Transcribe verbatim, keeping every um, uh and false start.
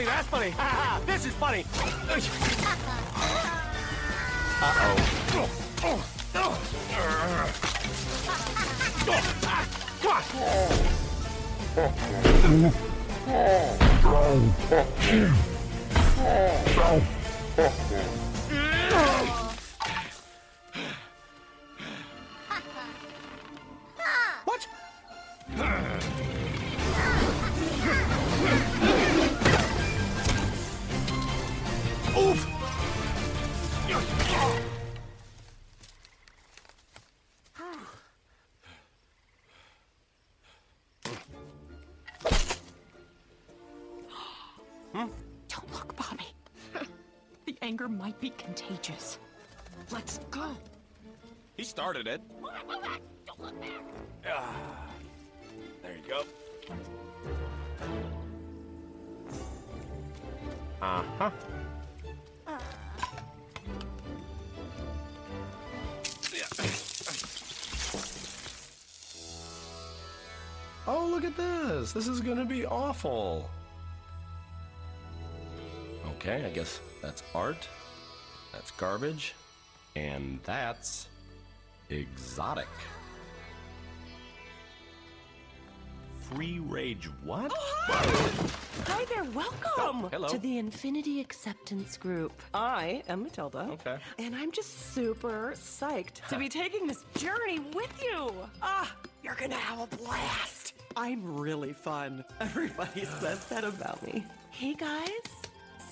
think that's funny? This is funny. Uh-oh. What? Oof! Hmm? Don't look, Bobby. The anger might be contagious. Let's go. He started it. Don't look back. Ah, there you go. Uh-huh. Oh, look at this. This is gonna be awful. Okay, I guess that's art. That's garbage. And that's exotic. Free rage what? Hi there, welcome Oh, hello. to the Infinity Acceptance Group. I am Matilda. Okay. And I'm just super psyched to be taking this journey with you. Ah, you're gonna have a blast. I'm really fun. Everybody says that about me. Hey guys,